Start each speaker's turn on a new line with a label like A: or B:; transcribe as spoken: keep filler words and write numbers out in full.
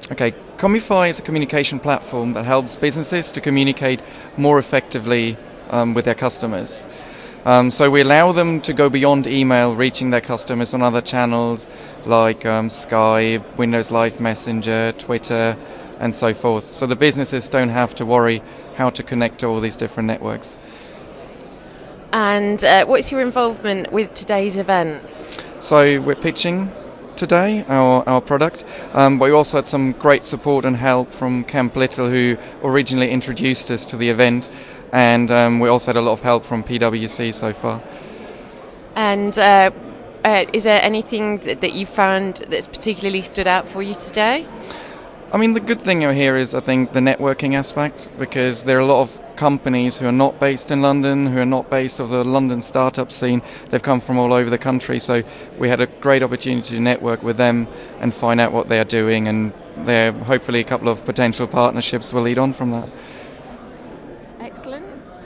A: Okay, Comify is a communication platform that helps businesses to communicate more effectively um, with their customers. Um, so we allow them to go beyond email, reaching their customers on other channels like um, Skype, Windows Live Messenger, Twitter, and so forth. So the businesses don't have to worry how to connect to all these different networks.
B: And uh, what's your involvement with today's event?
A: So we're pitching today our, our product, um, but we also had some great support and help from Camp Little, who originally introduced us to the event, and um, we also had a lot of help from P W C so far.
B: And uh, uh, is there anything that, that you found that's particularly stood out for you today?
A: I mean, the good thing here is, I think, the networking aspect, because there are a lot of companies who are not based in London, who are not based of the London startup scene. They've come from all over the country, so we had a great opportunity to network with them and find out what they are doing, and there hopefully a couple of potential partnerships will lead on from that.
B: Excellent.